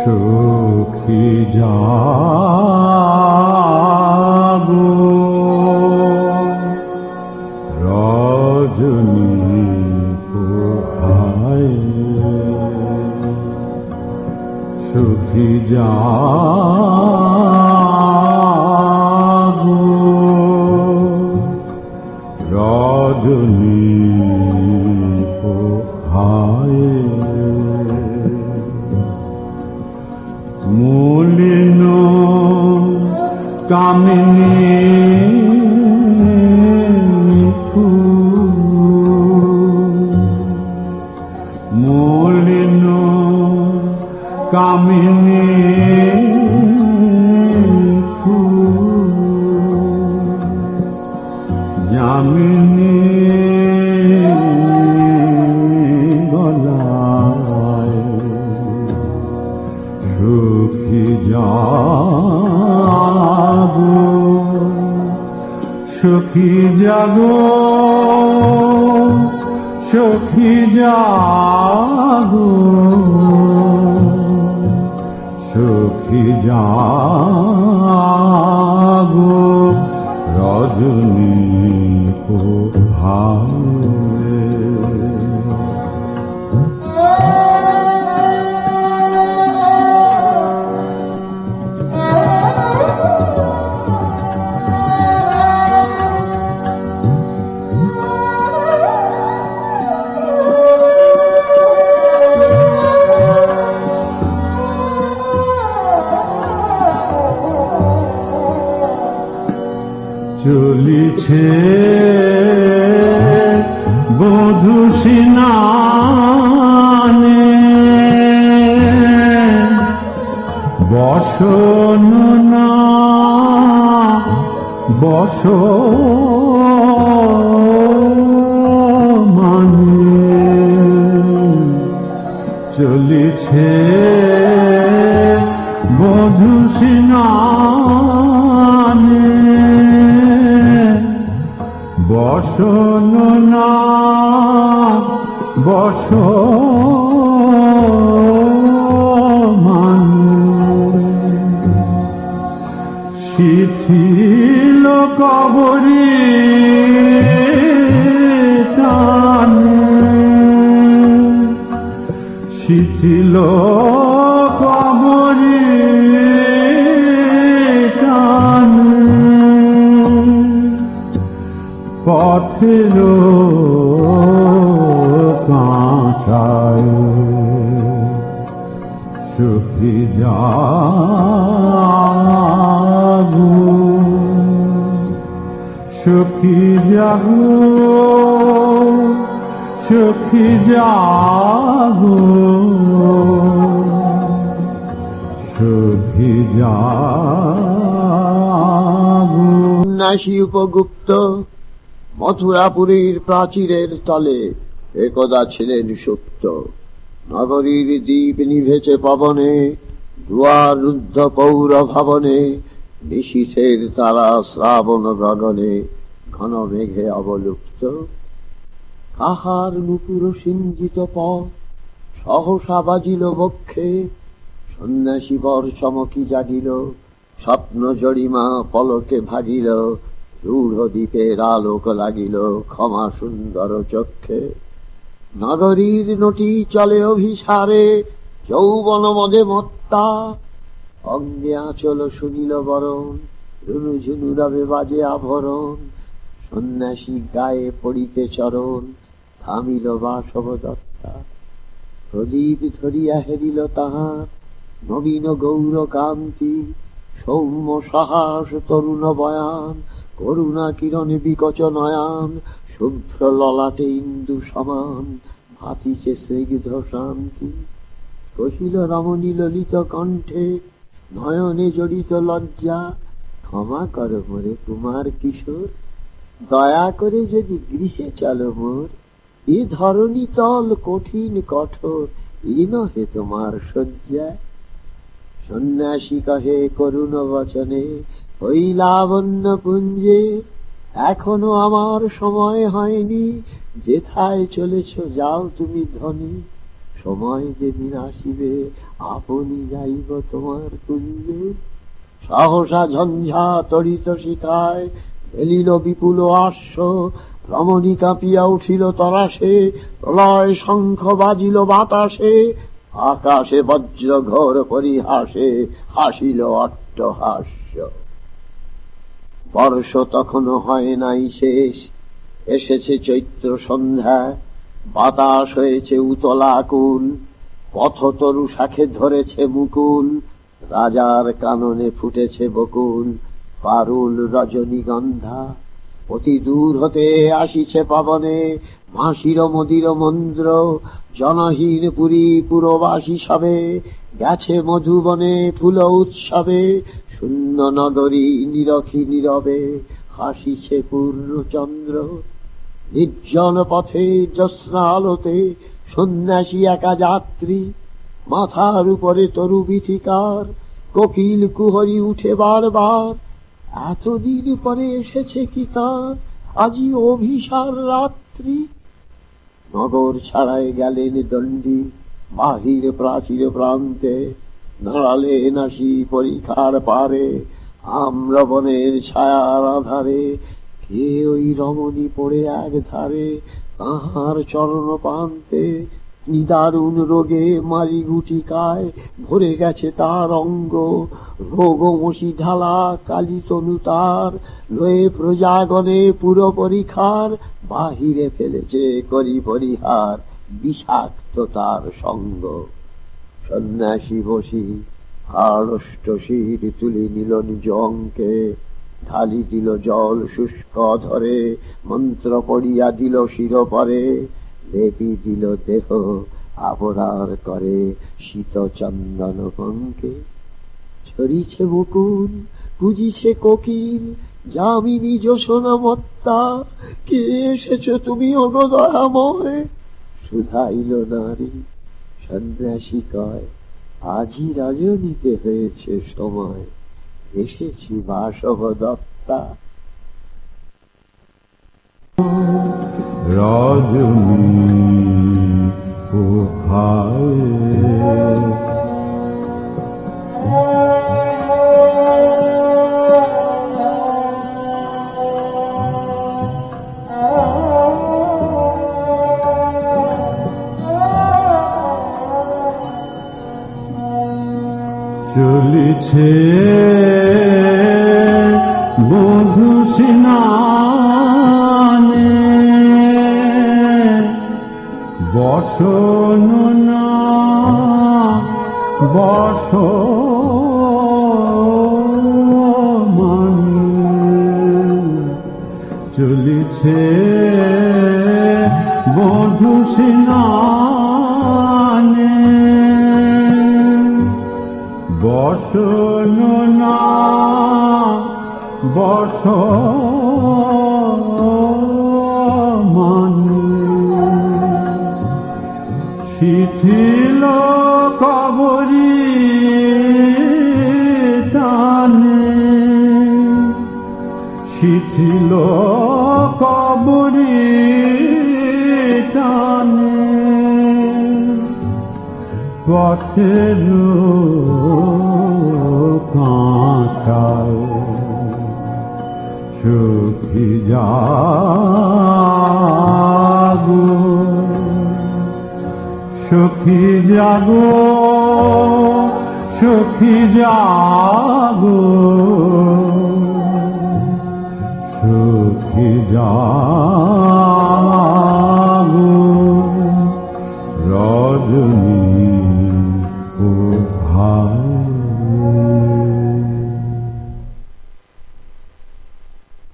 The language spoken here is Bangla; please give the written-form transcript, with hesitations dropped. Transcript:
সুখী জাগো রজনী পোহায়, সুখী জাগো রজনী পোহায়, মলিন কামিনী মলিন কামিনী যামিনী গলায়, সুখী জাগো সুখী জাগো সুখী জাগো সুখী জাগো রজনী পোহায়। চলিছে বধূ স্নানে, বসন না বস মানে, চলিছে বধূ স্নানে, বসন না বস মানে, শিথিল কবরী টানে, শিথিল কবরী টানে, পথের কাঁটায়, সুখী জাগো সুখী জাগো সুখী জাগো সুখী জাগো। সন্ন্যাসী উপগুপ্ত মথুরাপুরীর প্রাচীরের তলে একদা ছিলেন সুপ্ত। নগরীর দ্বীপ নিভেছে পবনে, দুয়ার রুদ্ধ পৌর ভবনে, নিশীথের তারা শ্রাবণ গগনে, ঘন মেঘে অবলুপ্ত। কাহার নুপুর সিঞ্জিত পথ সহসা বাজিল বক্ষে, সন্ন্যাসী বর চমকি জাগিল, স্বপ্ন জড়িমা পলকে ভাগিল, রূঢ় দ্বীপের আলোক লাগিল ক্ষমা সুন্দর চক্ষে। নগরীর নটি চলে অভিসারে, যৌবন মদে মত্তা, অঙ্গে আঁচল শুনিল বরণ, রুনু ঝুনু রবে বাজে আভরণ, সন্ন্যাসী গায়ে পড়িতে চরণ, থামিল বাসব দত্তা। প্রদীপ ধরিয়া হেরিল তাহার নবীন গৌর কান্তি, সৌম্য সাহস তরুণ বয়ান, করুণা কিরণে বিকচ নয়ান, শুভ্র ললাটে ইন্দু সমান, ভাতিছে স্নিগ্ধ শান্তি। কহিল রমণী ললিত কণ্ঠে, নয়নে জড়িত লজ্জা, ক্ষমা কর মোরে কুমার কিশোর, দয়া করে যদি গৃহে চলো মোর, এ ধরণী তল কঠিন কঠোর, এ নহে তোমার শয্যা। সন্ন্যাসী কহে করুণ বচনে, ওই লাবণ্য পুঞ্জে এখনো আমার সময় হয়নি, যেথায় চলেছ যাও তুমি ধনী, সময় যেদিন আসিবে আপনি যাইব তোমার কুঞ্জে। সহসা ঝঞ্ঝা তড়িত শিখায় ফেলিল বিপুল আশ্ব, রমণী কাঁপিয়া উঠিল তরাসে, প্রলয় শঙ্খ বাজিল বাতাসে, আকাশে বজ্র ঘোর পরিহাসে হাসিল অট্টহাস্য। বর্ষ তখনও হয় নাই শেষ, এসেছে চৈত্র সন্ধ্যা, বাতাস হয়েছে উতলা কুল, পথতরু শাখে ধরেছে মুকুল, রাজার কাননে ফুটেছে বকুল, পারুল রজনীগন্ধা। অতি দূর হতে আসিছে পাবনে মাসির মদির মন্দ্র, জনহীন পুরী পুরবাসী সবে গেছে মধুবনে ফুল উৎসবে, শূন্য নগরী নিরখী নীরবে হাসিছে পূর্ণচন্দ্র। নির্জন পথে জ্যোৎস্না আলোতে সন্ন্যাসী একা যাত্রী, মাথার উপরে তরু বিথিকার, কোকিল কুহরি উঠে বারবার, এতদিন পরে এসেছে কি তার আজি অভিসার রাত্রি। নগর ছাড়ায় গেলেন দণ্ডী বাহির প্রাচীর প্রান্তে, নাড়ালেন আসি পরীক্ষার পারে আম্রবনের ছায়ার আধারে, কে ওই রমণী পড়ে এক ধারে তাহার চরণ প্রান্তে, নিদারুণ রোগে মারি গুটিকায় ভরে গেছে তার অঙ্গ, রোগমসি ঢালা কালী তনু তার, লয়ে প্রজাগণে পুরো পরীক্ষার বাহিরে ফেলেছে করি পরিহার বিষাক্ত তার সঙ্গ। সন্ন্যাসী বসি হাড়ষ্ট শির তুলি নিল নিজ অঙ্কে, ঢালি দিল জল শুষ্ক ধরে, মন্ত্র পড়িয়া দিল শির পরে, লেপি দিল দেহ আবরার করে শীত চন্দন পঙ্কে। ছড়িছে মুকুল পুজিছে কোকিল যামিনী যশোনা মত্তা, কে এসেছ তুমি ওগো দয়াময়, শুধাইল নারী। সন্ন্যাসী কয় আজি রজনীতে হয়েছে সময়, এসেছি বাসব দত্তা। রজনী কোথায়, চলিছে বধূ স্নানে, বসন না বস চলিছে বধূ স্নানে, বসন না বস শিথিল কবরী টানে, শিথিল কবরী টানে, পথের কাঁটায় সুখী জাগো, সুখী জাগো, সুখী জাগো, সুখী জাগো।